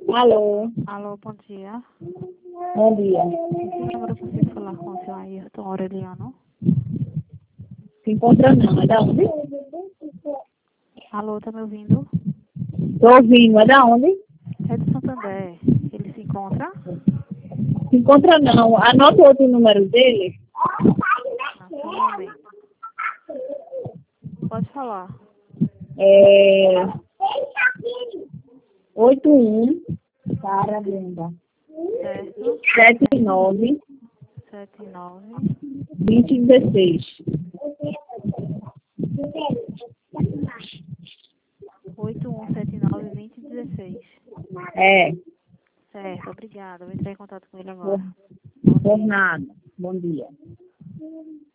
Alô, Alô, bom dia. bom dia. Esse número eu consigo falar com o seu Ayrton Aureliano? Se encontra não, é da onde? Alô, tá me ouvindo? Tô ouvindo, é da onde? É do Santander. Ele se encontra? Se encontra não, anota outro número dele. Ah, só um momento. Pode falar. É 81 para Brenda. Certo? 79 79 2016. 8179-2016. É, Certo, obrigada. Vou entrar em contato com ele por, agora. Bom por dia. nada. Bom dia.